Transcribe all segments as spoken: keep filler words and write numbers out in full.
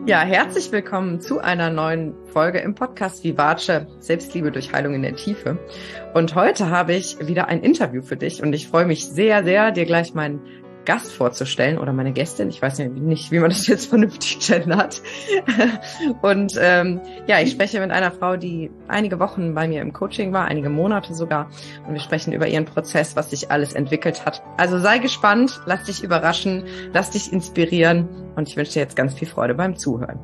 Ja, herzlich willkommen zu einer neuen Folge im Podcast Vivace, Selbstliebe durch Heilung in der Tiefe. Und heute habe ich wieder ein Interview für dich und ich freue mich sehr, sehr, dir gleich meinen Gast vorzustellen oder meine Gästin. Ich weiß nicht, wie man das jetzt vernünftig gendert. Und ähm, ja, ich spreche mit einer Frau, die einige Wochen bei mir im Coaching war, einige Monate sogar. Und wir sprechen über ihren Prozess, was sich alles entwickelt hat. Also sei gespannt, lass dich überraschen, lass dich inspirieren und ich wünsche dir jetzt ganz viel Freude beim Zuhören.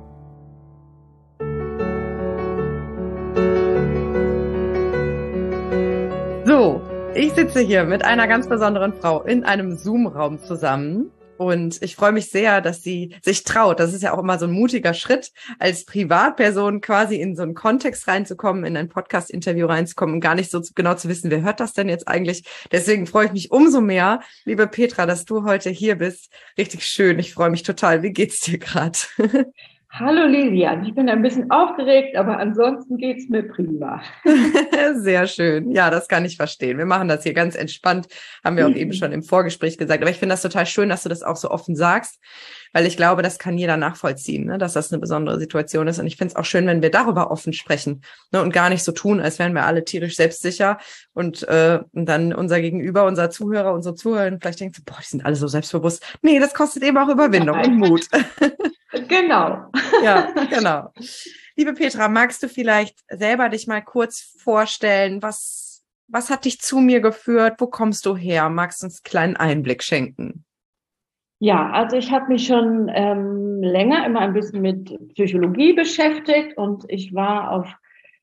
So. Ich sitze hier mit einer ganz besonderen Frau in einem Zoom-Raum zusammen und ich freue mich sehr, dass sie sich traut. Das ist ja auch immer so ein mutiger Schritt, als Privatperson quasi in so einen Kontext reinzukommen, in ein Podcast-Interview reinzukommen und gar nicht so genau zu wissen, wer hört das denn jetzt eigentlich. Deswegen freue ich mich umso mehr, liebe Petra, dass du heute hier bist. Richtig schön, ich freue mich total. Wie geht's dir gerade? Hallo Lilian, ich bin ein bisschen aufgeregt, aber ansonsten geht's mir prima. Sehr schön. Ja, das kann ich verstehen. Wir machen das hier ganz entspannt, haben wir auch eben schon im Vorgespräch gesagt. Aber ich finde das total schön, dass du das auch so offen sagst, weil ich glaube, das kann jeder nachvollziehen, ne, dass das eine besondere Situation ist. Und ich finde es auch schön, wenn wir darüber offen sprechen, ne, und gar nicht so tun, als wären wir alle tierisch selbstsicher und, äh, und dann unser Gegenüber, unser Zuhörer, unsere Zuhörer vielleicht denkt, boah, die sind alle so selbstbewusst. Nee, das kostet eben auch Überwindung und Mut. Genau. Ja, genau. Liebe Petra, magst du vielleicht selber dich mal kurz vorstellen, was, was hat dich zu mir geführt? Wo kommst du her? Magst du uns einen kleinen Einblick schenken? Ja, also ich habe mich schon ähm, länger immer ein bisschen mit Psychologie beschäftigt und ich war auf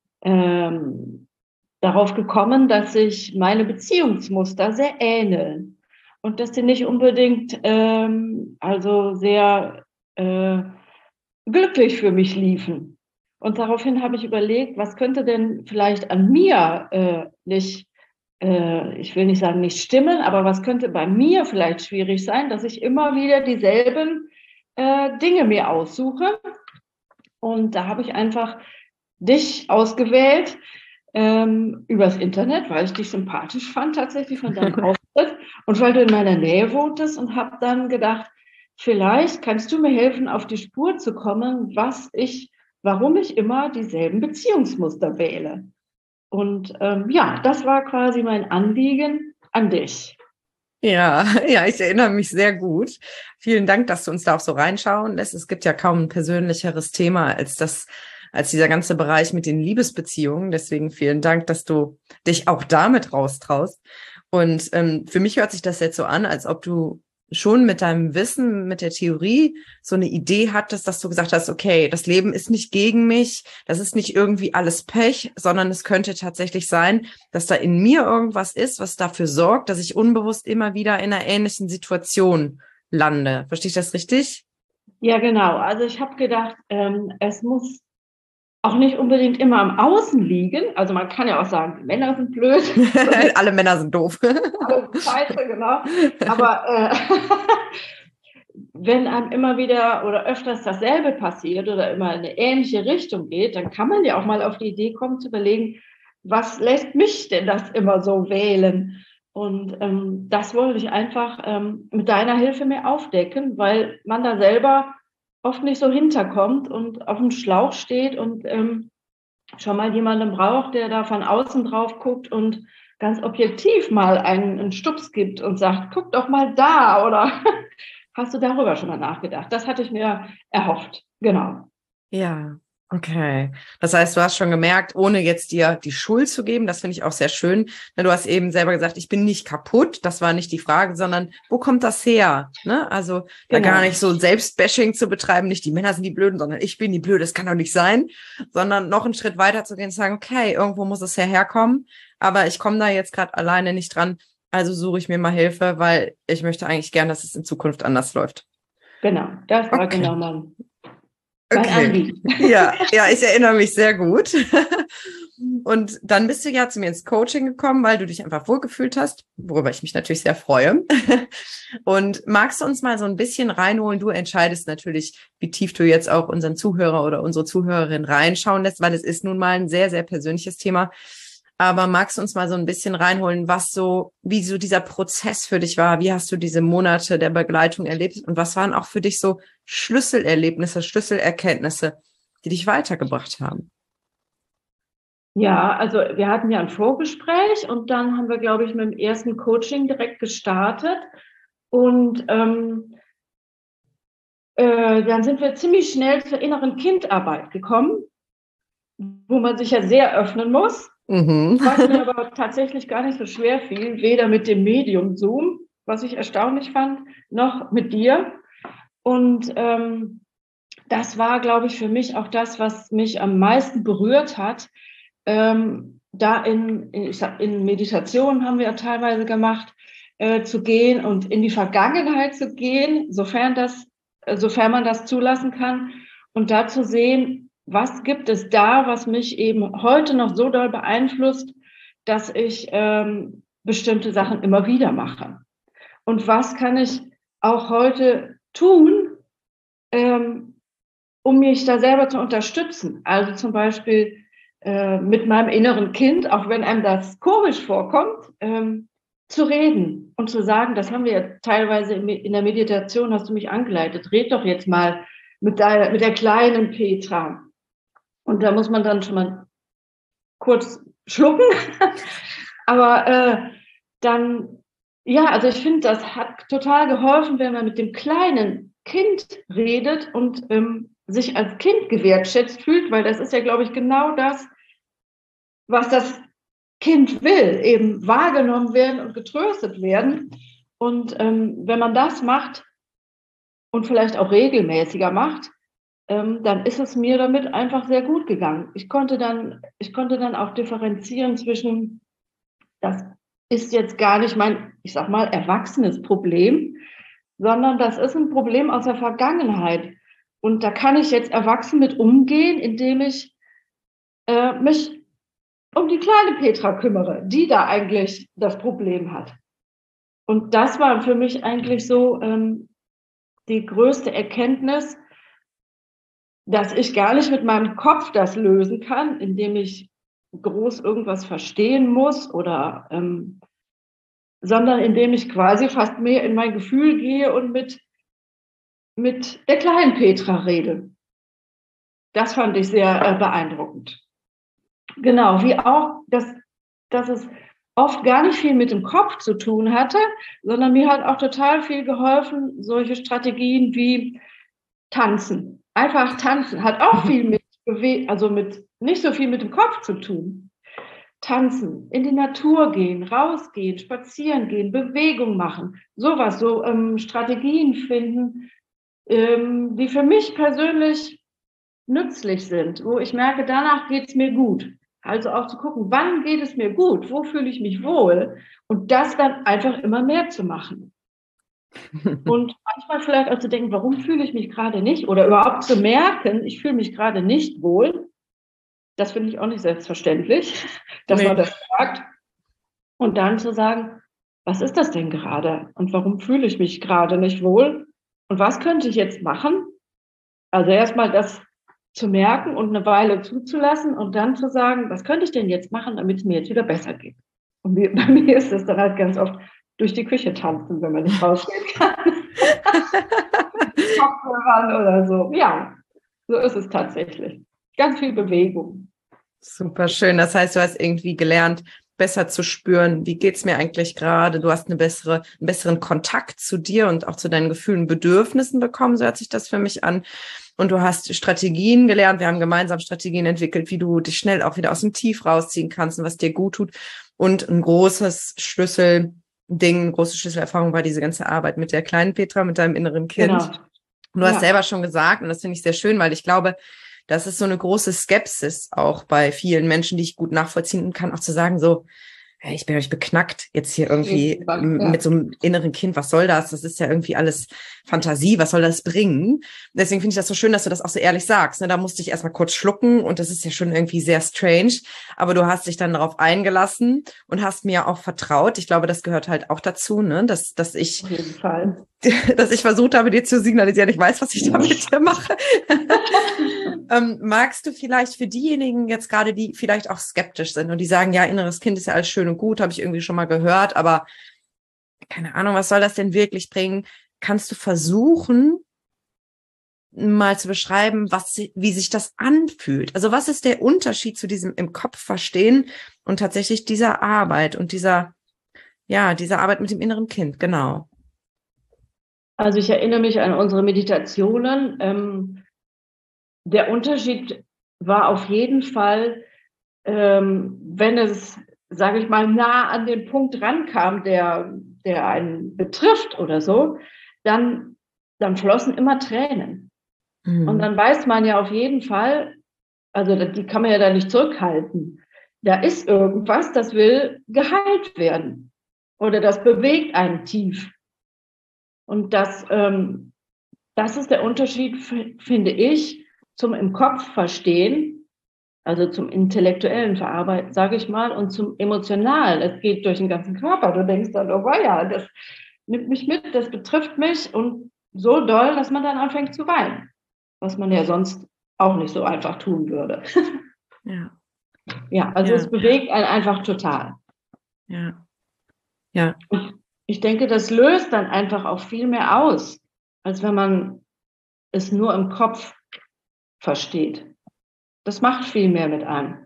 ähm, darauf gekommen, dass sich meine Beziehungsmuster sehr ähneln und dass sie nicht unbedingt ähm, also sehr äh, glücklich für mich liefen. Und daraufhin habe ich überlegt, was könnte denn vielleicht an mir äh, nicht, äh, ich will nicht sagen nicht stimmen, aber was könnte bei mir vielleicht schwierig sein, dass ich immer wieder dieselben äh, Dinge mir aussuche. Und da habe ich einfach dich ausgewählt ähm, übers Internet, weil ich dich sympathisch fand tatsächlich von deinem Auftritt und weil du in meiner Nähe wohntest und habe dann gedacht, vielleicht kannst du mir helfen, auf die Spur zu kommen, was ich, warum ich immer dieselben Beziehungsmuster wähle. Und ähm, ja, das war quasi mein Anliegen an dich. Ja, ja, ich erinnere mich sehr gut. Vielen Dank, dass du uns da auch so reinschauen lässt. Es gibt ja kaum ein persönlicheres Thema als das, als dieser ganze Bereich mit den Liebesbeziehungen. Deswegen vielen Dank, dass du dich auch damit raustraust. Und ähm, für mich hört sich das jetzt so an, als ob du schon mit deinem Wissen, mit der Theorie so eine Idee hattest, dass du gesagt hast, okay, das Leben ist nicht gegen mich, das ist nicht irgendwie alles Pech, sondern es könnte tatsächlich sein, dass da in mir irgendwas ist, was dafür sorgt, dass ich unbewusst immer wieder in einer ähnlichen Situation lande. Verstehe ich das richtig? Ja, genau. Also ich habe gedacht, ähm, es muss auch nicht unbedingt immer am Außen liegen. Also man kann ja auch sagen, die Männer sind blöd. Alle Männer sind doof. Alle scheiße, genau. Aber äh, wenn einem immer wieder oder öfters dasselbe passiert oder immer in eine ähnliche Richtung geht, dann kann man ja auch mal auf die Idee kommen zu überlegen, was lässt mich denn das immer so wählen? Und ähm, das wollte ich einfach ähm, mit deiner Hilfe mir aufdecken, weil man da selber oft nicht so hinterkommt und auf dem Schlauch steht und ähm, schon mal jemanden braucht, der da von außen drauf guckt und ganz objektiv mal einen, einen Stups gibt und sagt, guck doch mal da, oder hast du darüber schon mal nachgedacht? Das hatte ich mir erhofft, genau. Ja, okay. Das heißt, du hast schon gemerkt, ohne jetzt dir die Schuld zu geben, das finde ich auch sehr schön. Du hast eben selber gesagt, ich bin nicht kaputt, das war nicht die Frage, sondern wo kommt das her? Ne? Also da Genau. gar nicht so Selbstbashing zu betreiben, nicht die Männer sind die Blöden, sondern ich bin die Blöde, das kann doch nicht sein, sondern noch einen Schritt weiter zu gehen und sagen, okay, irgendwo muss es herkommen, aber ich komme da jetzt gerade alleine nicht dran, also suche ich mir mal Hilfe, weil ich möchte eigentlich gern, dass es in Zukunft anders läuft. Genau, das war Okay. genau mein Okay, ja, ja, ich erinnere mich sehr gut. Und dann bist du ja zu mir ins Coaching gekommen, weil du dich einfach wohlgefühlt hast, worüber ich mich natürlich sehr freue. Und magst du uns mal so ein bisschen reinholen? Du entscheidest natürlich, wie tief du jetzt auch unseren Zuhörer oder unsere Zuhörerin reinschauen lässt, weil es ist nun mal ein sehr, sehr persönliches Thema. Aber magst du uns mal so ein bisschen reinholen, was so, wie so dieser Prozess für dich war? Wie hast du diese Monate der Begleitung erlebt? Und was waren auch für dich so Schlüsselerlebnisse, Schlüsselerkenntnisse, die dich weitergebracht haben? Ja, also wir hatten ja ein Vorgespräch und dann haben wir, glaube ich, mit dem ersten Coaching direkt gestartet. Und ähm, äh, dann sind wir ziemlich schnell zur inneren Kindarbeit gekommen, wo man sich ja sehr öffnen muss, mhm. was mir aber tatsächlich gar nicht so schwer fiel, weder mit dem Medium Zoom, was ich erstaunlich fand, noch mit dir. Und ähm, das war, glaube ich, für mich auch das, was mich am meisten berührt hat. Ähm, da in, in, in Meditation haben wir ja teilweise gemacht, äh, zu gehen und in die Vergangenheit zu gehen, sofern das, sofern man das zulassen kann, und da zu sehen, was gibt es da, was mich eben heute noch so doll beeinflusst, dass ich ähm, bestimmte Sachen immer wieder mache. Und was kann ich auch heute tun, ähm, um mich da selber zu unterstützen? Also zum Beispiel äh, mit meinem inneren Kind, auch wenn einem das komisch vorkommt, ähm, zu reden und zu sagen, das haben wir ja teilweise in der Meditation, hast du mich angeleitet, red doch jetzt mal mit, deiner, mit der kleinen Petra. Und da muss man dann schon mal kurz schlucken. Aber äh, dann, ja, also ich finde, das hat total geholfen, wenn man mit dem kleinen Kind redet und ähm, sich als Kind gewertschätzt fühlt, weil das ist ja, glaube ich, genau das, was das Kind will, eben wahrgenommen werden und getröstet werden. Und ähm, wenn man das macht und vielleicht auch regelmäßiger macht, ähm, dann ist es mir damit einfach sehr gut gegangen. Ich konnte dann, ich konnte dann auch differenzieren zwischen, das ist jetzt gar nicht mein, ich sag mal, erwachsenes Problem, sondern das ist ein Problem aus der Vergangenheit. Und da kann ich jetzt erwachsen mit umgehen, indem ich äh, mich um die kleine Petra kümmere, die da eigentlich das Problem hat. Und das war für mich eigentlich so ähm, die größte Erkenntnis, dass ich gar nicht mit meinem Kopf das lösen kann, indem ich groß irgendwas verstehen muss oder ähm, sondern indem ich quasi fast mehr in mein Gefühl gehe und mit mit der kleinen Petra rede. Das fand ich sehr äh, beeindruckend. Genau, wie auch, dass, dass es oft gar nicht viel mit dem Kopf zu tun hatte, sondern mir hat auch total viel geholfen, solche Strategien wie Tanzen. Einfach tanzen hat auch viel mit, also mit, nicht so viel mit dem Kopf zu tun. Tanzen, in die Natur gehen, rausgehen, spazieren gehen, Bewegung machen, sowas, so ähm, Strategien finden, ähm, die für mich persönlich nützlich sind, wo ich merke, danach geht es mir gut. Also auch zu gucken, wann geht es mir gut, wo fühle ich mich wohl und das dann einfach immer mehr zu machen. Und manchmal vielleicht auch zu denken, warum fühle ich mich gerade nicht oder überhaupt zu merken, ich fühle mich gerade nicht wohl. Das finde ich auch nicht selbstverständlich, dass nee. man das sagt. Und dann zu sagen, was ist das denn gerade und warum fühle ich mich gerade nicht wohl und was könnte ich jetzt machen? Also erstmal das zu merken und eine Weile zuzulassen und dann zu sagen, was könnte ich denn jetzt machen, damit es mir jetzt wieder besser geht? Und bei mir ist es dann halt ganz oft durch die Küche tanzen, wenn man nicht rausgehen kann. Kopfhörern oder so. Ja, so ist es tatsächlich. Ganz viel Bewegung. Super schön. Das heißt, du hast irgendwie gelernt, besser zu spüren, wie geht's mir eigentlich gerade? Du hast eine bessere, einen besseren Kontakt zu dir und auch zu deinen Gefühlen, Bedürfnissen bekommen, so hört sich das für mich an. Und du hast Strategien gelernt. Wir haben gemeinsam Strategien entwickelt, wie du dich schnell auch wieder aus dem Tief rausziehen kannst und was dir gut tut. Und ein großes Schlüsselding, eine große Schlüsselerfahrung war diese ganze Arbeit mit der kleinen Petra, mit deinem inneren Kind. Genau. Und du hast ja. selber schon gesagt, und das finde ich sehr schön, weil ich glaube, das ist so eine große Skepsis auch bei vielen Menschen, die ich gut nachvollziehen kann, auch zu sagen so, hey, ich bin euch beknackt jetzt hier irgendwie ja. mit so einem inneren Kind, was soll das? Das ist ja irgendwie alles Fantasie, was soll das bringen? Deswegen finde ich das so schön, dass du das auch so ehrlich sagst. Ne? Da musste ich erstmal kurz schlucken und das ist ja schon irgendwie sehr strange, aber du hast dich dann darauf eingelassen und hast mir auch vertraut. Ich glaube, das gehört halt auch dazu, ne? dass, dass ich auf jeden Fall. dass ich versucht habe, dir zu signalisieren, ich weiß, was ich damit mache. ähm, magst du vielleicht für diejenigen jetzt gerade, die vielleicht auch skeptisch sind und die sagen, ja, inneres Kind ist ja alles schön und gut, habe ich irgendwie schon mal gehört, aber keine Ahnung, was soll das denn wirklich bringen? Kannst du versuchen, mal zu beschreiben, was, wie sich das anfühlt? Also was ist der Unterschied zu diesem im Kopf verstehen und tatsächlich dieser Arbeit und dieser, ja, dieser Arbeit mit dem inneren Kind, genau. Also ich erinnere mich an unsere Meditationen. Ähm, der Unterschied war auf jeden Fall, ähm, wenn es, sage ich mal, nah an den Punkt rankam, der, der einen betrifft oder so, dann, dann flossen immer Tränen. Mhm. Und dann weiß man ja auf jeden Fall, also die kann man ja da nicht zurückhalten. Da ist irgendwas, das will geheilt werden. Oder das bewegt einen tief. Und das, ähm, das ist der Unterschied, finde ich, zum im Kopf verstehen, also zum intellektuellen Verarbeiten, sage ich mal, und zum emotionalen. Es geht durch den ganzen Körper. Du denkst dann, oh ja, das nimmt mich mit, das betrifft mich und so doll, dass man dann anfängt zu weinen, was man ja sonst auch nicht so einfach tun würde. Ja, ja also ja. Es bewegt einen einfach total. Ja, ja. Ich denke, das löst dann einfach auch viel mehr aus, als wenn man es nur im Kopf versteht. Das macht viel mehr mit einem.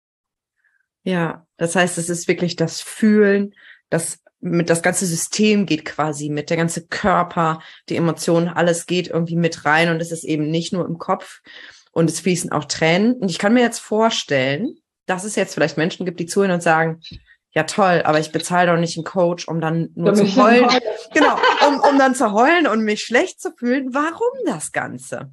Ja, das heißt, es ist wirklich das Fühlen, das mit das ganze System geht quasi mit, der ganze Körper, die Emotionen, alles geht irgendwie mit rein und es ist eben nicht nur im Kopf und es fließen auch Tränen. Und ich kann mir jetzt vorstellen, dass es jetzt vielleicht Menschen gibt, die zuhören und sagen, ja toll, aber ich bezahle doch nicht einen Coach, um dann nur Für zu heulen. Genau, um, um dann zu heulen und mich schlecht zu fühlen. Warum das Ganze?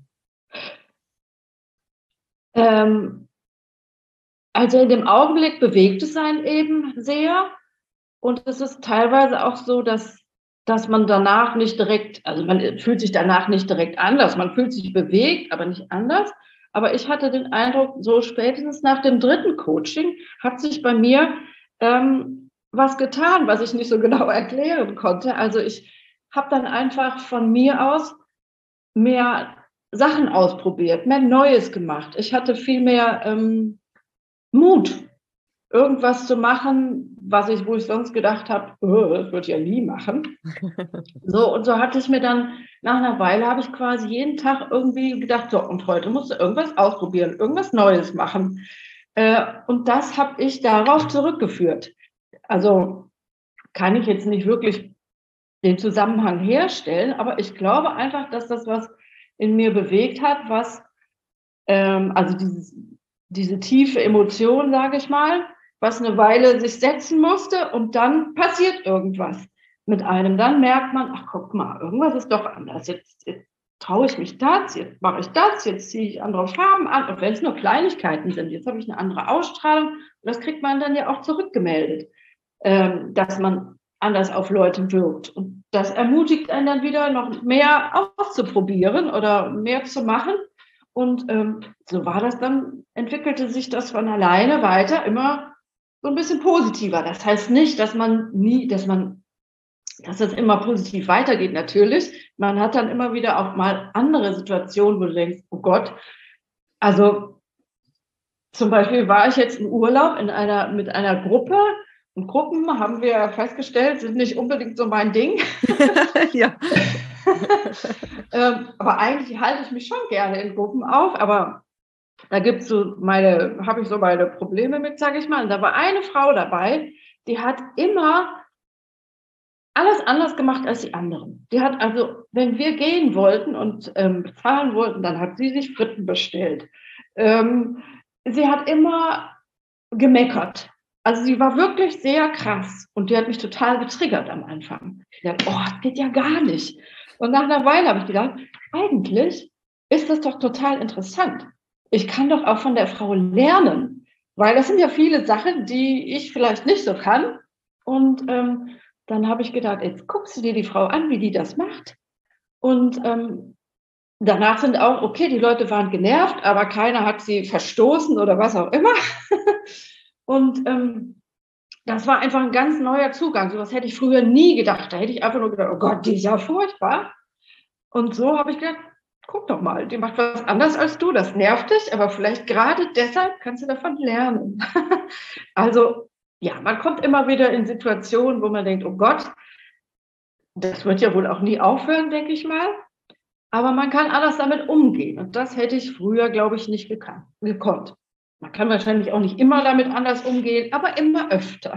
Ähm, also in dem Augenblick bewegt es einen eben sehr. Und es ist teilweise auch so, dass, dass man danach nicht direkt, also man fühlt sich danach nicht direkt anders. Man fühlt sich bewegt, aber nicht anders. Aber ich hatte den Eindruck, so spätestens nach dem dritten Coaching hat sich bei mir ähm, was getan, was ich nicht so genau erklären konnte. Also ich habe dann einfach von mir aus mehr Sachen ausprobiert, mehr Neues gemacht. Ich hatte viel mehr ähm, Mut, irgendwas zu machen, was ich, wo ich sonst gedacht habe, oh, das würde ich ja nie machen. So, und so hatte ich mir dann, nach einer Weile habe ich quasi jeden Tag irgendwie gedacht, so, und heute musst du irgendwas ausprobieren, irgendwas Neues machen. Äh, und das habe ich darauf zurückgeführt. Also kann ich jetzt nicht wirklich den Zusammenhang herstellen, aber ich glaube einfach, dass das was in mir bewegt hat, was, ähm, also dieses, diese tiefe Emotion, sage ich mal, was eine Weile sich setzen musste und dann passiert irgendwas mit einem. Dann merkt man, ach guck mal, irgendwas ist doch anders. Jetzt, jetzt traue ich mich das, jetzt mache ich das, jetzt ziehe ich andere Farben an. Und wenn es nur Kleinigkeiten sind, jetzt habe ich eine andere Ausstrahlung. Und das kriegt man dann ja auch zurückgemeldet, ähm, dass man anders auf Leute wirkt. Und das ermutigt einen dann wieder, noch mehr auszuprobieren oder mehr zu machen. Und ähm, so war das dann, entwickelte sich das von alleine weiter, immer so ein bisschen positiver. Das heißt nicht, dass man nie, dass man, dass das immer positiv weitergeht, natürlich. Man hat dann immer wieder auch mal andere Situationen, wo du denkst, oh Gott, also zum Beispiel war ich jetzt im Urlaub in einer, mit einer Gruppe. Und Gruppen, haben wir festgestellt, sind nicht unbedingt so mein Ding. Ja. ähm, aber eigentlich halte ich mich schon gerne in Gruppen auf, aber da gibt's so meine, habe ich so meine Probleme mit, sage ich mal. Und da war eine Frau dabei, die hat immer alles anders gemacht als die anderen. Die hat also, wenn wir gehen wollten und ähm, bezahlen wollten, dann hat sie sich Fritten bestellt. Ähm, sie hat immer gemeckert. Also sie war wirklich sehr krass und die hat mich total getriggert am Anfang. Ich dachte, oh, das geht ja gar nicht. Und nach einer Weile habe ich gedacht, eigentlich ist das doch total interessant. Ich kann doch auch von der Frau lernen, weil das sind ja viele Sachen, die ich vielleicht nicht so kann. Und ähm, dann habe ich gedacht, jetzt guckst du dir die Frau an, wie die das macht. Und ähm, danach sind auch, okay, die Leute waren genervt, aber keiner hat sie verstoßen oder was auch immer. Und ähm, das war einfach ein ganz neuer Zugang. So was hätte ich früher nie gedacht. Da hätte ich einfach nur gedacht, oh Gott, die ist ja furchtbar. Und so habe ich gedacht, guck doch mal, die macht was anders als du. Das nervt dich, aber vielleicht gerade deshalb kannst du davon lernen. Also, ja, man kommt immer wieder in Situationen, wo man denkt, oh Gott, das wird ja wohl auch nie aufhören, denke ich mal. Aber man kann anders damit umgehen. Und das hätte ich früher, glaube ich, nicht gekannt, gekonnt. Man kann wahrscheinlich auch nicht immer damit anders umgehen, aber immer öfter.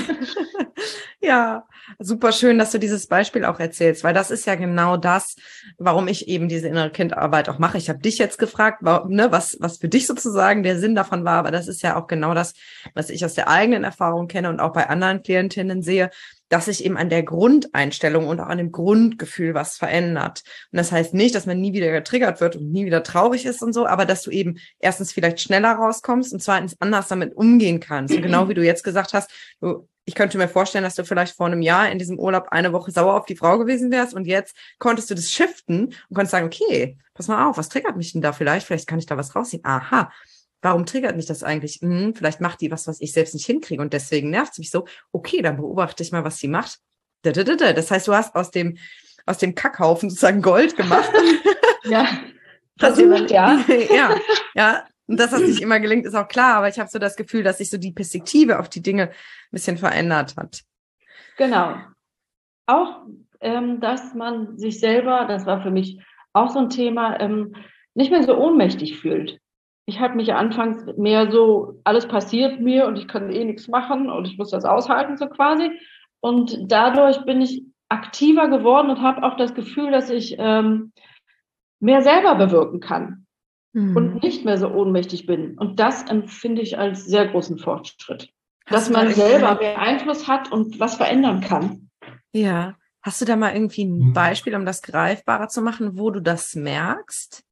Ja, super schön, dass du dieses Beispiel auch erzählst, weil das ist ja genau das, warum ich eben diese innere Kindarbeit auch mache. Ich habe dich jetzt gefragt, ne, was, was für dich sozusagen der Sinn davon war, aber das ist ja auch genau das, was ich aus der eigenen Erfahrung kenne und auch bei anderen Klientinnen sehe, dass sich eben an der Grundeinstellung und auch an dem Grundgefühl was verändert. Und das heißt nicht, dass man nie wieder getriggert wird und nie wieder traurig ist und so, aber dass du eben erstens vielleicht schneller rauskommst und zweitens anders damit umgehen kannst. Und genau wie du jetzt gesagt hast, du, ich könnte mir vorstellen, dass du vielleicht vor einem Jahr in diesem Urlaub eine Woche sauer auf die Frau gewesen wärst und jetzt konntest du das shiften und konntest sagen, okay, pass mal auf, was triggert mich denn da vielleicht? Vielleicht kann ich da was rausziehen. Aha. Warum triggert mich das eigentlich? Hm, vielleicht macht die was, was ich selbst nicht hinkriege und deswegen nervt es mich so. Okay, dann beobachte ich mal, was sie macht. Das heißt, du hast aus dem, aus dem Kackhaufen sozusagen Gold gemacht. Ja, versucht, ja. Ja, ja. Und dass das nicht immer gelingt, ist auch klar. Aber ich habe so das Gefühl, dass sich so die Perspektive auf die Dinge ein bisschen verändert hat. Genau. Auch, ähm, dass man sich selber, das war für mich auch so ein Thema, ähm, nicht mehr so ohnmächtig fühlt. Ich habe mich anfangs mehr so, alles passiert mir und ich kann eh nichts machen und ich muss das aushalten, so quasi. Und dadurch bin ich aktiver geworden und habe auch das Gefühl, dass ich ähm, mehr selber bewirken kann mhm. und nicht mehr so ohnmächtig bin. Und das empfinde ich als sehr großen Fortschritt. Hast dass man da selber mehr Einfluss hat und was verändern kann. Ja. Hast du da mal irgendwie ein Beispiel, um das greifbarer zu machen, wo du das merkst?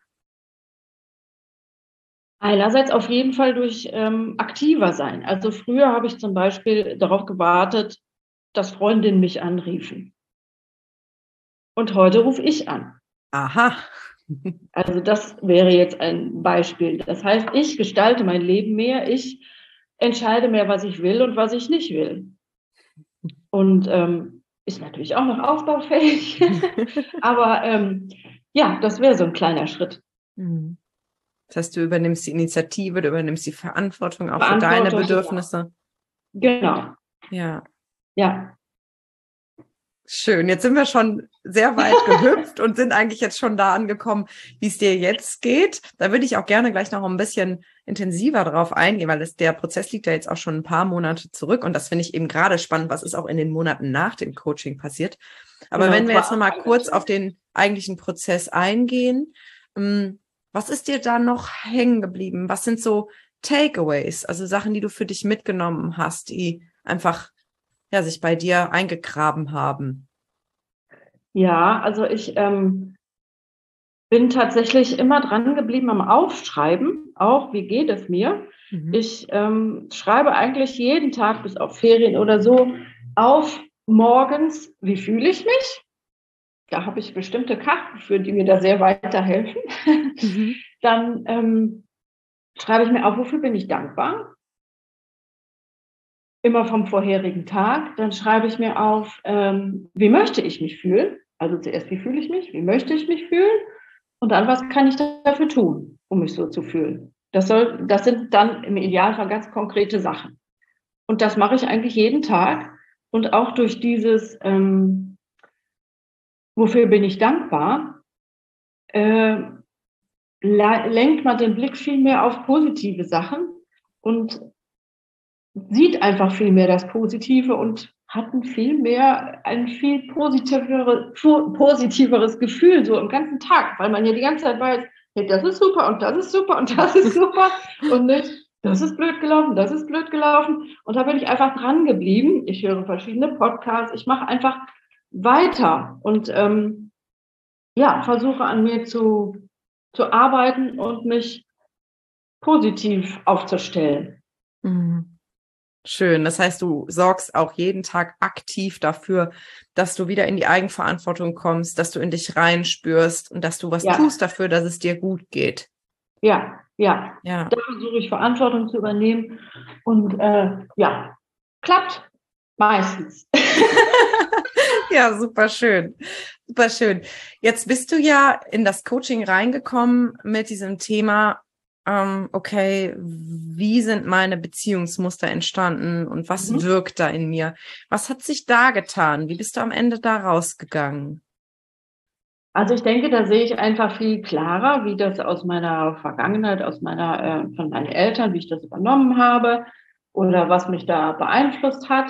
Einerseits auf jeden Fall durch ähm, aktiver sein. Also früher habe ich zum Beispiel darauf gewartet, dass Freundinnen mich anriefen. Und heute rufe ich an. Aha. Also das wäre jetzt ein Beispiel. Das heißt, ich gestalte mein Leben mehr, ich entscheide mehr, was ich will und was ich nicht will. Und ähm, ist natürlich auch noch aufbaufähig. Aber ähm, ja, das wäre so ein kleiner Schritt. Mhm. Das heißt, du übernimmst die Initiative, du übernimmst die Verantwortung auch für deine Bedürfnisse. Genau. Ja. Ja. Schön. Jetzt sind wir schon sehr weit gehüpft und sind eigentlich jetzt schon da angekommen, wie es dir jetzt geht. Da würde ich auch gerne gleich noch ein bisschen intensiver drauf eingehen, weil es, der Prozess liegt ja jetzt auch schon ein paar Monate zurück und das finde ich eben gerade spannend, was ist auch in den Monaten nach dem Coaching passiert. Aber genau, wenn wir jetzt nochmal kurz auf den eigentlichen Prozess eingehen, was ist dir da noch hängen geblieben? Was sind so Takeaways, also Sachen, die du für dich mitgenommen hast, die einfach ja sich bei dir eingegraben haben? Ja, also ich ähm, bin tatsächlich immer dran geblieben am Aufschreiben, auch wie geht es mir. Mhm. Ich ähm, schreibe eigentlich jeden Tag, bis auf Ferien oder so, auf morgens, wie fühle ich mich? Da habe ich bestimmte Karten für, die mir da sehr weiterhelfen. Mhm. Dann ähm, schreibe ich mir auf, wofür bin ich dankbar? Immer vom vorherigen Tag. Dann schreibe ich mir auf, ähm, wie möchte ich mich fühlen? Also zuerst, wie fühle ich mich? Wie möchte ich mich fühlen? Und dann, was kann ich dafür tun, um mich so zu fühlen? Das soll, das sind dann im Idealfall ganz konkrete Sachen. Und das mache ich eigentlich jeden Tag. Und auch durch dieses, ähm, wofür bin ich dankbar, äh, lenkt man den Blick viel mehr auf positive Sachen und sieht einfach viel mehr das Positive und hat ein viel mehr, ein viel positiveres, positiveres Gefühl so im ganzen Tag, weil man ja die ganze Zeit weiß, hey, das ist super und das ist super und das ist super und nicht, das ist blöd gelaufen, das ist blöd gelaufen. Und da bin ich einfach dran geblieben. Ich höre verschiedene Podcasts, ich mache einfach weiter und ähm, ja, versuche an mir zu, zu arbeiten und mich positiv aufzustellen. Mhm. Schön. Das heißt, du sorgst auch jeden Tag aktiv dafür, dass du wieder in die Eigenverantwortung kommst, dass du in dich reinspürst und dass du was ja. tust dafür, dass es dir gut geht. Ja, ja. ja. Da versuche ich Verantwortung zu übernehmen und äh, ja, klappt meistens. Ja, super schön. Super schön. Jetzt bist du ja in das Coaching reingekommen mit diesem Thema, ähm, okay, wie sind meine Beziehungsmuster entstanden und was Mhm. wirkt da in mir? Was hat sich da getan? Wie bist du am Ende da rausgegangen? Also ich denke, da sehe ich einfach viel klarer, wie das aus meiner Vergangenheit, aus meiner, äh, von meinen Eltern, wie ich das übernommen habe oder was mich da beeinflusst hat.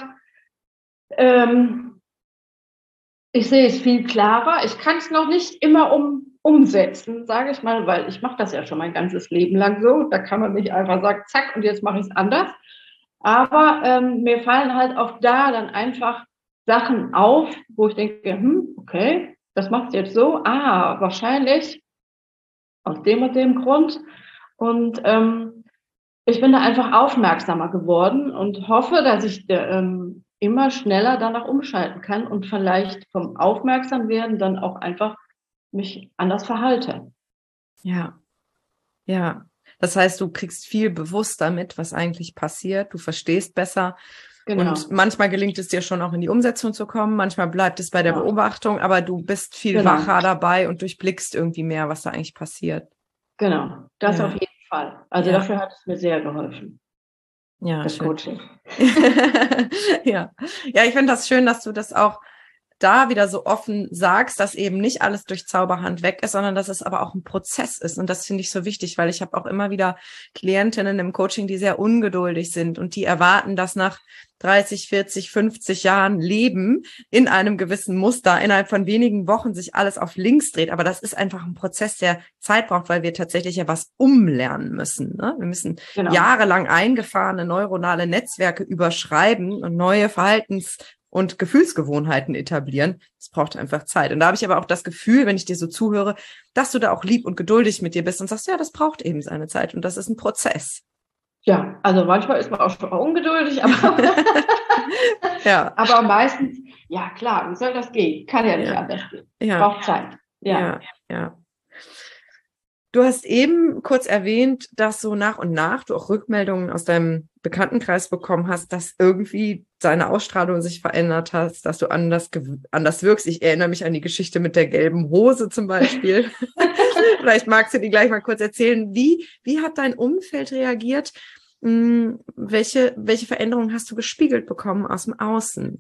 Ähm, ich sehe es viel klarer. Ich kann es noch nicht immer um, umsetzen, sage ich mal, weil ich mache das ja schon mein ganzes Leben lang so. Da kann man nicht einfach sagen, zack, und jetzt mache ich es anders. Aber ähm, mir fallen halt auch da dann einfach Sachen auf, wo ich denke, hm, okay, das machst du jetzt so. Ah, wahrscheinlich aus dem und dem Grund. Und ähm, ich bin da einfach aufmerksamer geworden und hoffe, dass ich ähm, immer schneller danach umschalten kann und vielleicht vom Aufmerksamwerden dann auch einfach mich anders verhalte. Ja, ja. Das heißt, du kriegst viel bewusster mit, was eigentlich passiert. Du verstehst besser. Und Genau. manchmal gelingt es dir schon auch in die Umsetzung zu kommen. Manchmal bleibt es bei der Ja. Beobachtung, aber du bist viel Genau. wacher dabei und durchblickst irgendwie mehr, was da eigentlich passiert. Genau. Das Ja. auf jeden Fall. Also Ja. dafür hat es mir sehr geholfen, Ja, das schön. Coaching. Ja. Ja, ich finde das schön, dass du das auch da wieder so offen sagst, dass eben nicht alles durch Zauberhand weg ist, sondern dass es aber auch ein Prozess ist. Und das finde ich so wichtig, weil ich habe auch immer wieder Klientinnen im Coaching, die sehr ungeduldig sind und die erwarten, dass nach dreißig, vierzig, fünfzig Jahren Leben in einem gewissen Muster innerhalb von wenigen Wochen sich alles auf links dreht. Aber das ist einfach ein Prozess, der Zeit braucht, weil wir tatsächlich ja was umlernen müssen. Ne? Wir müssen Genau. jahrelang eingefahrene neuronale Netzwerke überschreiben und neue Verhaltens- und Gefühlsgewohnheiten etablieren. Das braucht einfach Zeit. Und da habe ich aber auch das Gefühl, wenn ich dir so zuhöre, dass du da auch lieb und geduldig mit dir bist und sagst, ja, das braucht eben seine Zeit und das ist ein Prozess. Ja, also manchmal ist man auch schon ungeduldig, aber, Ja. aber meistens, ja klar, wie soll das gehen? Kann ja nicht Ja. anders gehen. Ja. Braucht Zeit. Ja. Ja, ja. Du hast eben kurz erwähnt, dass so nach und nach du auch Rückmeldungen aus deinem Bekanntenkreis bekommen hast, dass irgendwie deine Ausstrahlung sich verändert hat, dass du anders, anders wirkst. Ich erinnere mich an die Geschichte mit der gelben Hose zum Beispiel. Vielleicht magst du die gleich mal kurz erzählen. Wie, wie hat dein Umfeld reagiert? Hm, welche, welche Veränderungen hast du gespiegelt bekommen aus dem Außen?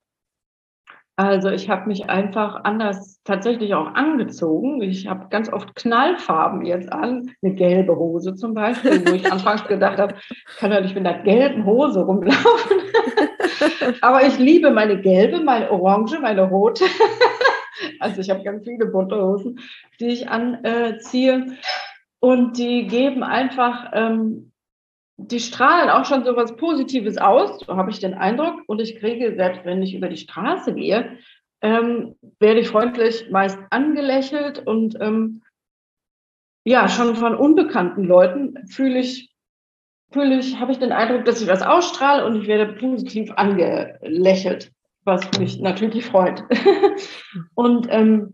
Also ich habe mich einfach anders tatsächlich auch angezogen. Ich habe ganz oft Knallfarben jetzt an, eine gelbe Hose zum Beispiel, wo ich anfangs gedacht habe, ich kann doch nicht mit einer gelben Hose rumlaufen. Aber ich liebe meine gelbe, meine orange, meine rote. Also ich habe ganz viele bunte Hosen, die ich anziehe. Und die geben einfach, ähm, die strahlen auch schon so was Positives aus, so habe ich den Eindruck. Und ich kriege, selbst wenn ich über die Straße gehe, ähm, werde ich freundlich meist angelächelt und ähm, ja, schon von unbekannten Leuten fühle ich, fühle ich, habe ich den Eindruck, dass ich was ausstrahle und ich werde positiv angelächelt, was mich natürlich freut. Und ähm,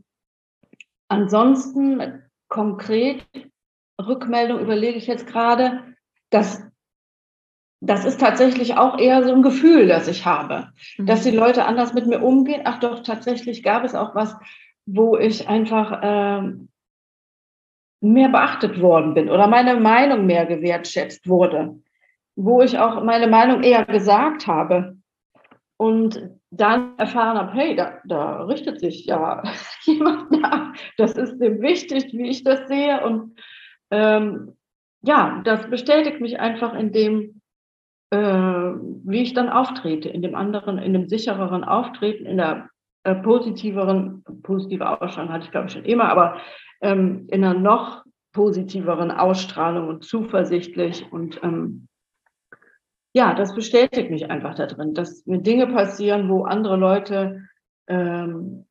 ansonsten konkret Rückmeldung überlege ich jetzt gerade, dass das ist tatsächlich auch eher so ein Gefühl, das ich habe, dass die Leute anders mit mir umgehen. Ach doch, tatsächlich gab es auch was, wo ich einfach ähm, mehr beachtet worden bin oder meine Meinung mehr gewertschätzt wurde, wo ich auch meine Meinung eher gesagt habe und dann erfahren habe, hey, da, da richtet sich ja jemand nach. Das ist dem wichtig, wie ich das sehe. Und ähm, ja, das bestätigt mich einfach in dem, äh, wie ich dann auftrete, in dem anderen, in dem sichereren Auftreten, in der äh, positiveren, positive Ausstrahlung hatte ich glaube ich schon immer, aber ähm, in einer noch positiveren Ausstrahlung und zuversichtlich und ähm, ja, das bestätigt mich einfach da drin, dass mir Dinge passieren, wo andere Leute ähm,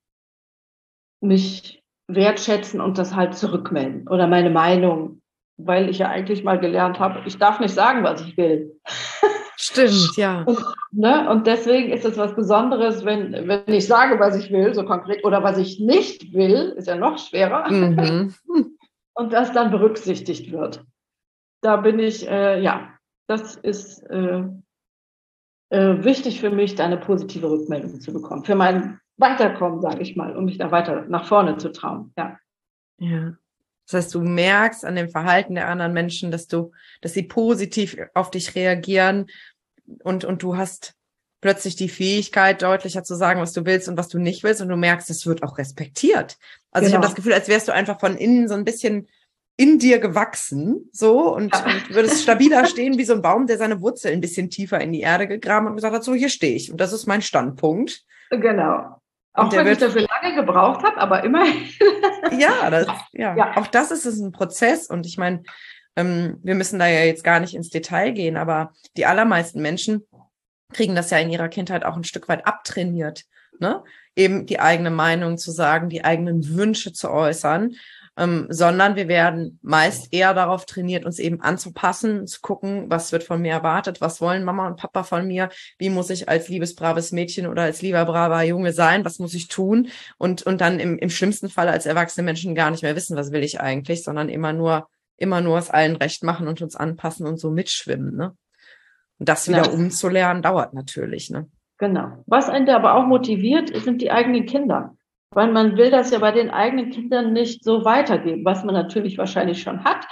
mich wertschätzen und das halt zurückmelden oder meine Meinung, weil ich ja eigentlich mal gelernt habe, ich darf nicht sagen, was ich will. Stimmt, ja. Und, ne, und deswegen ist es was Besonderes, wenn, wenn ich sage, was ich will, so konkret, oder was ich nicht will, ist ja noch schwerer, Mhm. und das dann berücksichtigt wird. Da bin ich, äh, ja, das ist, äh, äh, wichtig für mich, da eine positive Rückmeldung zu bekommen. Für mein Weiterkommen, sage ich mal, um mich da weiter nach vorne zu trauen. Ja. Ja. Das heißt, du merkst an dem Verhalten der anderen Menschen, dass du, dass sie positiv auf dich reagieren und, und du hast plötzlich die Fähigkeit, deutlicher zu sagen, was du willst und was du nicht willst und du merkst, es wird auch respektiert. Also genau. Ich habe das Gefühl, als wärst du einfach von innen so ein bisschen in dir gewachsen, so, und, ja. und würdest stabiler stehen wie so ein Baum, der seine Wurzeln ein bisschen tiefer in die Erde gegraben und gesagt hat, so, hier stehe ich und das ist mein Standpunkt. Genau. Auch wenn ich dafür lange gebraucht habe, aber immerhin. Ja, das, ja. ja, auch das ist es ein Prozess. Und ich meine, ähm, wir müssen da ja jetzt gar nicht ins Detail gehen, aber die allermeisten Menschen kriegen das ja in ihrer Kindheit auch ein Stück weit abtrainiert, ne? Eben die eigene Meinung zu sagen, die eigenen Wünsche zu äußern. Ähm, sondern wir werden meist eher darauf trainiert, uns eben anzupassen, zu gucken, was wird von mir erwartet, was wollen Mama und Papa von mir, wie muss ich als liebes, braves Mädchen oder als lieber, braver Junge sein, was muss ich tun und und dann im, im schlimmsten Fall als erwachsene Menschen gar nicht mehr wissen, was will ich eigentlich, sondern immer nur immer nur es allen recht machen und uns anpassen und so mitschwimmen, ne? Und das wieder ja. umzulernen, dauert natürlich, ne? Genau. Was einen aber auch motiviert, sind die eigenen Kinder. Weil man will das ja bei den eigenen Kindern nicht so weitergeben, was man natürlich wahrscheinlich schon hat.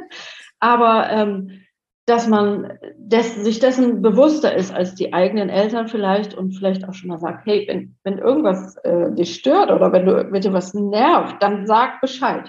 Aber ähm, dass man des, sich dessen bewusster ist als die eigenen Eltern vielleicht und vielleicht auch schon mal sagt, hey, wenn, wenn irgendwas äh, dich stört oder wenn du wenn dir was nervt, dann sag Bescheid.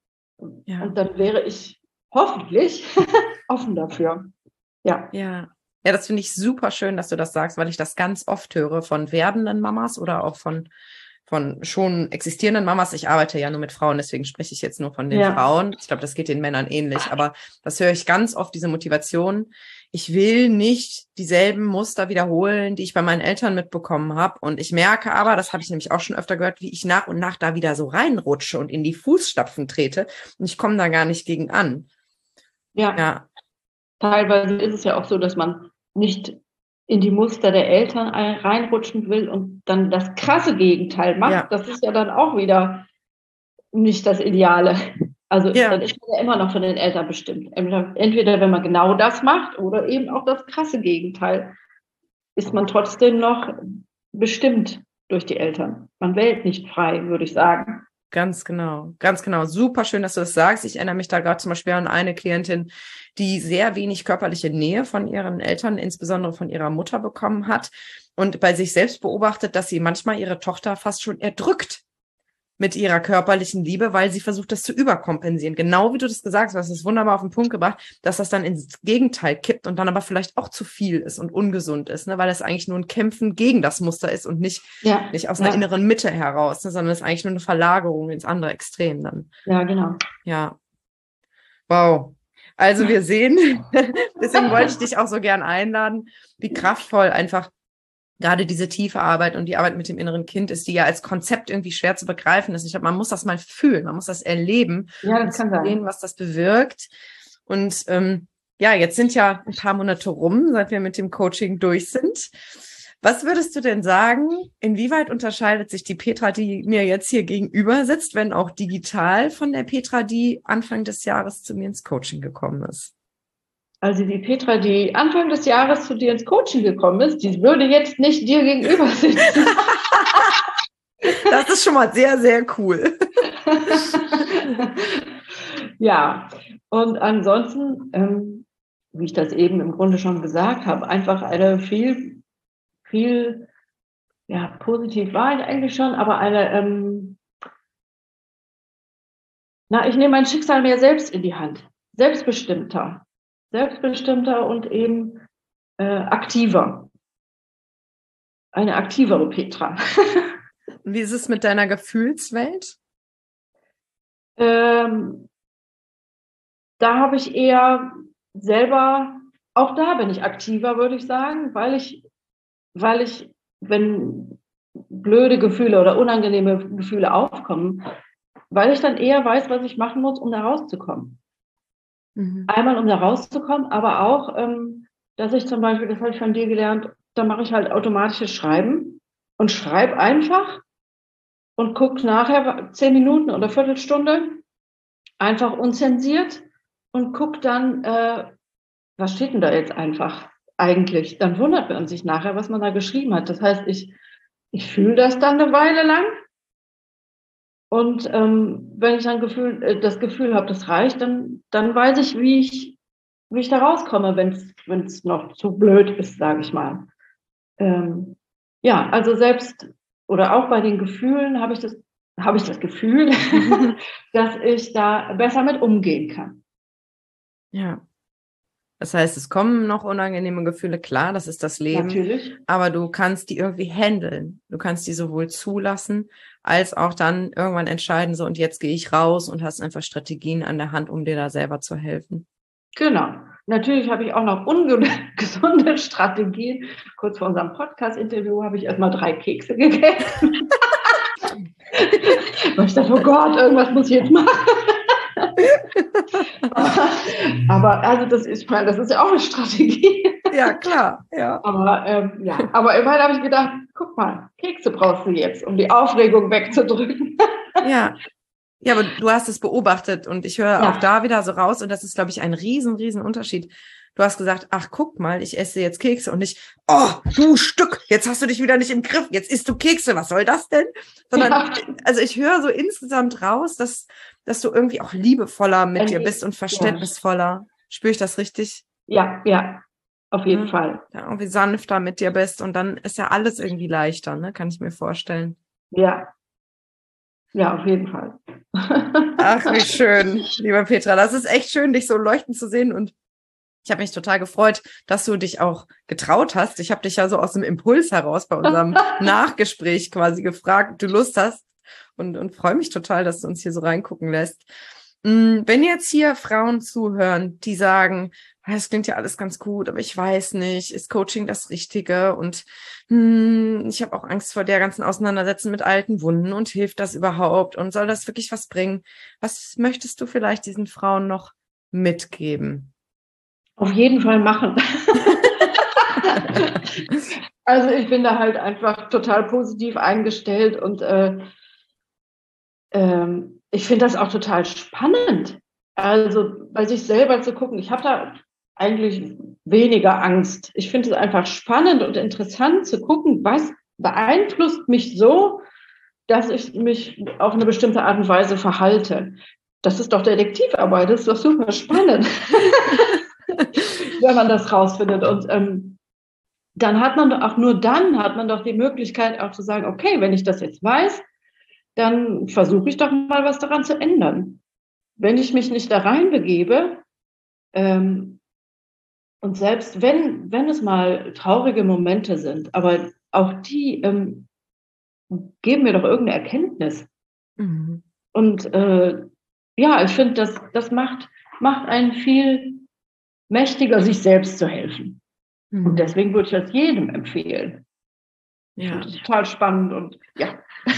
Ja. Und dann wäre ich hoffentlich offen dafür. Ja. Ja. Ja, das finde ich super schön, dass du das sagst, weil ich das ganz oft höre von werdenden Mamas oder auch von von schon existierenden Mamas. Ich arbeite ja nur mit Frauen, deswegen spreche ich jetzt nur von den ja. Frauen. Ich glaube, das geht den Männern ähnlich, aber das höre ich ganz oft, diese Motivation. Ich will nicht dieselben Muster wiederholen, die ich bei meinen Eltern mitbekommen habe. Und ich merke aber, das habe ich nämlich auch schon öfter gehört, wie ich nach und nach da wieder so reinrutsche und in die Fußstapfen trete. Und ich komme da gar nicht gegen an. Ja. ja. Teilweise ist es ja auch so, dass man nicht in die Muster der Eltern reinrutschen will und dann das krasse Gegenteil macht. Ja. Das ist ja dann auch wieder nicht das Ideale. Also ja. dann ist man ja immer noch von den Eltern bestimmt. Entweder wenn man genau das macht oder eben auch das krasse Gegenteil, ist man trotzdem noch bestimmt durch die Eltern. Man wählt nicht frei, würde ich sagen. Ganz genau, ganz genau. Super schön, dass du das sagst. Ich erinnere mich da gerade zum Beispiel an eine Klientin, die sehr wenig körperliche Nähe von ihren Eltern, insbesondere von ihrer Mutter, bekommen hat und bei sich selbst beobachtet, dass sie manchmal ihre Tochter fast schon erdrückt mit ihrer körperlichen Liebe, weil sie versucht, das zu überkompensieren. Genau wie du das gesagt hast, du hast es wunderbar auf den Punkt gebracht, dass das dann ins Gegenteil kippt und dann aber vielleicht auch zu viel ist und ungesund ist, ne? Weil es eigentlich nur ein Kämpfen gegen das Muster ist und nicht, ja, nicht aus einer ja. inneren Mitte heraus, ne? Sondern es ist eigentlich nur eine Verlagerung ins andere Extrem dann. Ja, genau. Ja. Wow. Also wir sehen, deswegen wollte ich dich auch so gern einladen, wie kraftvoll einfach gerade diese tiefe Arbeit und die Arbeit mit dem inneren Kind ist, die ja als Konzept irgendwie schwer zu begreifen ist. Ich glaube, man muss das mal fühlen, man muss das erleben, ja, das kann sein. Sehen, was das bewirkt. Und ähm, ja, jetzt sind ja ein paar Monate rum, seit wir mit dem Coaching durch sind. Was würdest du denn sagen, inwieweit unterscheidet sich die Petra, die mir jetzt hier gegenüber sitzt, wenn auch digital, von der Petra, die Anfang des Jahres zu mir ins Coaching gekommen ist? Also die Petra, die Anfang des Jahres zu dir ins Coaching gekommen ist, die würde jetzt nicht dir gegenüber sitzen. Das ist schon mal sehr, sehr cool. Ja, und ansonsten, ähm, wie ich das eben im Grunde schon gesagt habe, einfach eine viel, viel, ja, positiv war ich eigentlich schon, aber eine, ähm, na, ich nehme mein Schicksal mehr selbst in die Hand, selbstbestimmter. Selbstbestimmter und eben äh, aktiver. Eine aktivere Petra. Wie ist es mit deiner Gefühlswelt? Ähm, da habe ich eher selber, auch da bin ich aktiver, würde ich sagen, weil ich, weil ich, wenn blöde Gefühle oder unangenehme Gefühle aufkommen, weil ich dann eher weiß, was ich machen muss, um da rauszukommen. Mhm. Einmal, um da rauszukommen, aber auch, ähm, dass ich zum Beispiel, das habe ich von dir gelernt, da mache ich halt automatisches Schreiben und schreibe einfach und gucke nachher zehn Minuten oder Viertelstunde einfach unzensiert und gucke dann, äh, was steht denn da jetzt einfach? eigentlich. Dann wundert man sich nachher, was man da geschrieben hat. Das heißt, ich, ich fühle das dann eine Weile lang. Und ähm, wenn ich dann Gefühl, äh, das Gefühl habe, das reicht, dann, dann weiß ich, wie ich, wie ich da rauskomme, wenn es, wenn es noch zu blöd ist, sage ich mal. Ähm, ja, also selbst oder auch bei den Gefühlen habe ich das, habe ich das Gefühl, dass ich da besser mit umgehen kann. Ja. Das heißt, es kommen noch unangenehme Gefühle, klar, das ist das Leben. Natürlich. Aber du kannst die irgendwie handeln. Du kannst die sowohl zulassen, als auch dann irgendwann entscheiden, so und jetzt gehe ich raus und hast einfach Strategien an der Hand, um dir da selber zu helfen. Genau. Natürlich habe ich auch noch ungesunde Strategien. Kurz vor unserem Podcast-Interview habe ich erstmal drei Kekse gegessen. Weil ich dachte, oh Gott, irgendwas muss ich jetzt machen. Aber also das ist, ich meine, das ist ja auch eine Strategie. Ja, klar, ja. Aber ähm, ja, aber immerhin habe ich gedacht, guck mal, Kekse brauchst du jetzt, um die Aufregung wegzudrücken. Ja. Ja, aber du hast es beobachtet und ich höre Ja. auch da wieder so raus und das ist, glaube ich, ein riesen, riesen Unterschied. Du hast gesagt, ach, guck mal, ich esse jetzt Kekse und nicht, oh, du Stück, jetzt hast du dich wieder nicht im Griff, jetzt isst du Kekse, was soll das denn? Sondern, Ja. also ich höre so insgesamt raus, dass, dass du irgendwie auch liebevoller mit Ein dir Lieb- bist und verständnisvoller. Spüre ich das richtig? Ja, ja, auf jeden Ja. Fall. Ja, irgendwie sanfter mit dir bist und dann ist ja alles irgendwie leichter, ne? Kann ich mir vorstellen. Ja, ja, auf jeden Fall. Ach, wie schön, lieber Petra. Das ist echt schön, dich so leuchten zu sehen und ich habe mich total gefreut, dass du dich auch getraut hast. Ich habe dich ja so aus dem Impuls heraus bei unserem Nachgespräch quasi gefragt, ob du Lust hast und, und freue mich total, dass du uns hier so reingucken lässt. Wenn jetzt hier Frauen zuhören, die sagen, das klingt ja alles ganz gut, aber ich weiß nicht, ist Coaching das Richtige? Und hm, ich habe auch Angst vor der ganzen Auseinandersetzung mit alten Wunden und hilft das überhaupt? Und soll das wirklich was bringen? Was möchtest du vielleicht diesen Frauen noch mitgeben? Auf jeden Fall machen. Also ich bin da halt einfach total positiv eingestellt und äh, ähm, ich finde das auch total spannend. Also bei sich selber zu gucken. Ich habe da eigentlich weniger Angst. Ich finde es einfach spannend und interessant zu gucken, was beeinflusst mich so, dass ich mich auf eine bestimmte Art und Weise verhalte. Das ist doch Detektivarbeit, das ist doch super spannend, wenn man das rausfindet. Und ähm, dann hat man doch auch nur dann hat man doch die Möglichkeit auch zu sagen, okay, wenn ich das jetzt weiß, dann versuche ich doch mal was daran zu ändern. Wenn ich mich nicht da reinbegebe, ähm, und selbst wenn, wenn es mal traurige Momente sind, aber auch die ähm, geben mir doch irgendeine Erkenntnis. Mhm. Und äh, ja, ich finde, das, das macht, macht einen viel mächtiger, sich selbst zu helfen. Mhm. Und deswegen würde ich das jedem empfehlen. Ich Ja. finde das total spannend und ja.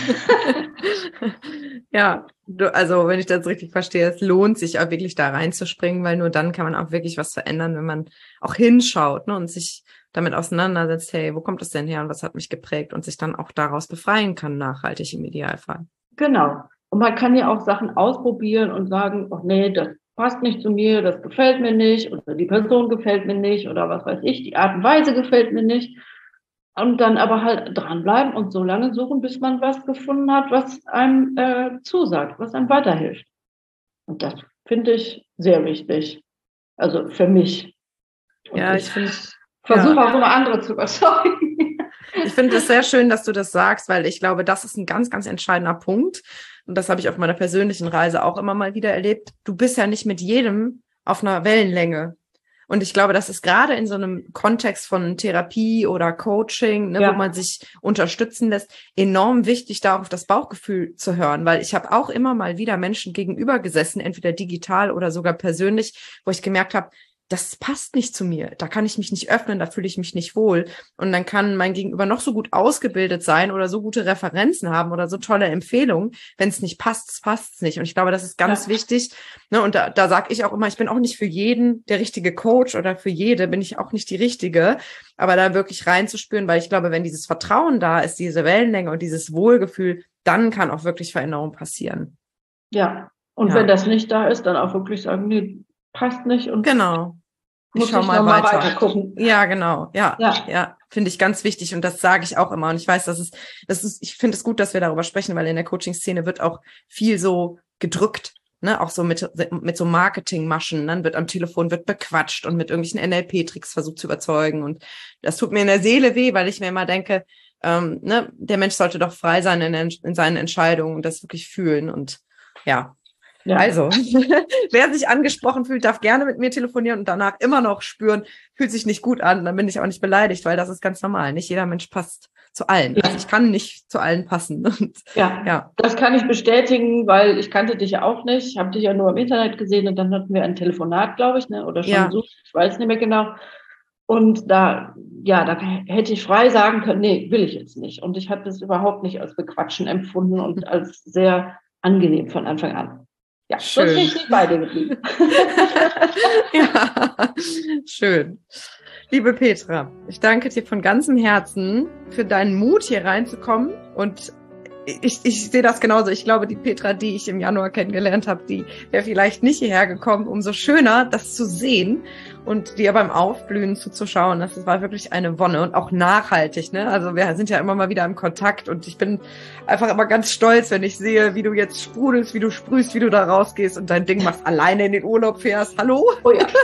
Ja, du, also wenn ich das richtig verstehe, es lohnt sich auch wirklich da reinzuspringen, weil nur dann kann man auch wirklich was verändern, wenn man auch hinschaut, ne, und sich damit auseinandersetzt, hey, wo kommt das denn her und was hat mich geprägt und sich dann auch daraus befreien kann, nachhaltig im Idealfall. Genau. Und man kann ja auch Sachen ausprobieren und sagen, oh nee, das passt nicht zu mir, das gefällt mir nicht oder die Person gefällt mir nicht oder was weiß ich, die Art und Weise gefällt mir nicht. Und dann aber halt dranbleiben und so lange suchen, bis man was gefunden hat, was einem äh, zusagt, was einem weiterhilft. Und das finde ich sehr wichtig. Also für mich. Und Ja, ich, ich finde, versuche ja. auch immer andere zu überzeugen. Ich finde es sehr schön, dass du das sagst, weil ich glaube, das ist ein ganz, ganz entscheidender Punkt. Und das habe ich auf meiner persönlichen Reise auch immer mal wieder erlebt. Du bist ja nicht mit jedem auf einer Wellenlänge. Und ich glaube, das ist gerade in so einem Kontext von Therapie oder Coaching, ne, Ja. wo man sich unterstützen lässt, enorm wichtig, da auf das Bauchgefühl zu hören. Weil ich habe auch immer mal wieder Menschen gegenüber gesessen, entweder digital oder sogar persönlich, wo ich gemerkt habe, das passt nicht zu mir. Da kann ich mich nicht öffnen, da fühle ich mich nicht wohl. Und dann kann mein Gegenüber noch so gut ausgebildet sein oder so gute Referenzen haben oder so tolle Empfehlungen. Wenn es nicht passt, passt es nicht. Und ich glaube, das ist ganz Ja. wichtig. Ne? Und da, da sage ich auch immer, ich bin auch nicht für jeden der richtige Coach oder für jede bin ich auch nicht die richtige. Aber da wirklich reinzuspüren, weil ich glaube, wenn dieses Vertrauen da ist, diese Wellenlänge und dieses Wohlgefühl, dann kann auch wirklich Veränderung passieren. Ja. Und Ja. wenn das nicht da ist, dann auch wirklich sagen, nee, passt nicht. Und Genau. ich muss schau ich mal noch mal weiter. weiter gucken. Ja, genau. Ja, Ja. ja, finde ich ganz wichtig. Und das sage ich auch immer. Und ich weiß, dass es, das ist, ich finde es gut, dass wir darüber sprechen, weil in der Coaching-Szene wird auch viel so gedrückt, ne, auch so mit, mit so Marketingmaschen. Dann wird am Telefon wird bequatscht und mit irgendwelchen N L P-Tricks versucht zu überzeugen. Und das tut mir in der Seele weh, weil ich mir immer denke, ähm, ne, der Mensch sollte doch frei sein in, in seinen Entscheidungen und das wirklich fühlen. Und ja. Ja. Also, wer sich angesprochen fühlt, darf gerne mit mir telefonieren und danach immer noch spüren, fühlt sich nicht gut an, dann bin ich auch nicht beleidigt, weil das ist ganz normal. Nicht jeder Mensch passt zu allen. Ja. Also ich kann nicht zu allen passen. Und, ja, ja, das kann ich bestätigen, weil ich kannte dich ja auch nicht, habe dich ja nur im Internet gesehen und dann hatten wir ein Telefonat, glaube ich, ne, oder schon ja. so, ich weiß nicht mehr genau. Und da, ja, da hätte ich frei sagen können, nee, will ich jetzt nicht. Und ich habe das überhaupt nicht als Bequatschen empfunden und als sehr angenehm von Anfang an. Ja, schön. Sonst bin ich nicht bei dir geblieben. Ja, schön. Liebe Petra, ich danke dir von ganzem Herzen für deinen Mut, hier reinzukommen. Und ich, ich sehe das genauso. Ich glaube, die Petra, die ich im Januar kennengelernt habe, die wäre vielleicht nicht hierher gekommen. Umso schöner, das zu sehen und dir beim Aufblühen zuzuschauen. Das war wirklich eine Wonne und auch nachhaltig, ne? Also wir sind ja immer mal wieder im Kontakt und ich bin einfach immer ganz stolz, wenn ich sehe, wie du jetzt sprudelst, wie du sprühst, wie du da rausgehst und dein Ding machst, alleine in den Urlaub fährst. Hallo? Oh ja.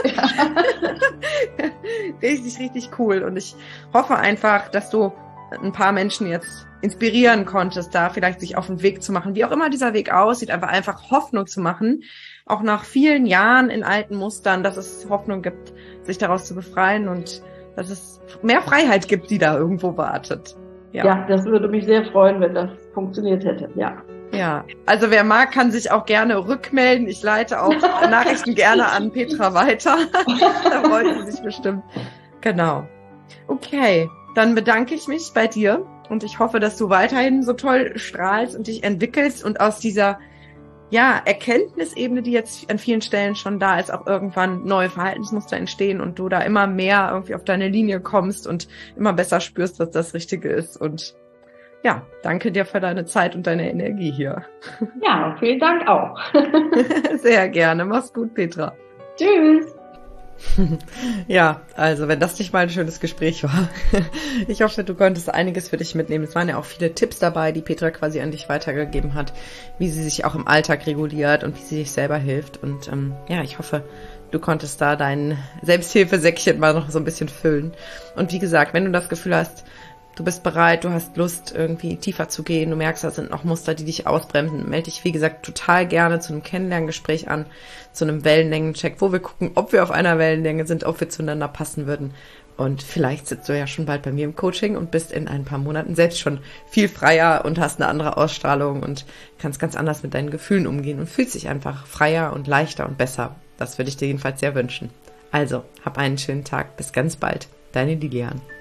Richtig, richtig cool. Und ich hoffe einfach, dass du ein paar Menschen jetzt inspirieren konntest, da vielleicht sich auf den Weg zu machen, wie auch immer dieser Weg aussieht, aber einfach Hoffnung zu machen, auch nach vielen Jahren in alten Mustern, dass es Hoffnung gibt, sich daraus zu befreien und dass es mehr Freiheit gibt, die da irgendwo wartet. Ja, ja, das würde mich sehr freuen, wenn das funktioniert hätte, ja. Ja, also wer mag, kann sich auch gerne rückmelden. Ich leite auch Nachrichten gerne an Petra weiter. Da freut sie sich bestimmt. Genau. Okay, dann bedanke ich mich bei dir. Und ich hoffe, dass du weiterhin so toll strahlst und dich entwickelst und aus dieser, ja, Erkenntnisebene, die jetzt an vielen Stellen schon da ist, auch irgendwann neue Verhaltensmuster entstehen und du da immer mehr irgendwie auf deine Linie kommst und immer besser spürst, was das Richtige ist. Und ja, danke dir für deine Zeit und deine Energie hier. Ja, vielen Dank auch. Sehr gerne. Mach's gut, Petra. Tschüss. Ja, also wenn das nicht mal ein schönes Gespräch war. Ich hoffe, du konntest einiges für dich mitnehmen. Es waren ja auch viele Tipps dabei, die Petra quasi an dich weitergegeben hat, wie sie sich auch im Alltag reguliert und wie sie sich selber hilft. Und ähm, ja, ich hoffe, du konntest da dein Selbsthilfesäckchen mal noch so ein bisschen füllen. Und wie gesagt, wenn du das Gefühl hast, du bist bereit, du hast Lust, irgendwie tiefer zu gehen, du merkst, da sind noch Muster, die dich ausbremsen, melde dich, wie gesagt, total gerne zu einem Kennenlerngespräch an, zu einem Wellenlängencheck, wo wir gucken, ob wir auf einer Wellenlänge sind, ob wir zueinander passen würden. Und vielleicht sitzt du ja schon bald bei mir im Coaching und bist in ein paar Monaten selbst schon viel freier und hast eine andere Ausstrahlung und kannst ganz anders mit deinen Gefühlen umgehen und fühlst dich einfach freier und leichter und besser. Das würde ich dir jedenfalls sehr wünschen. Also, hab einen schönen Tag. Bis ganz bald. Deine Lilian.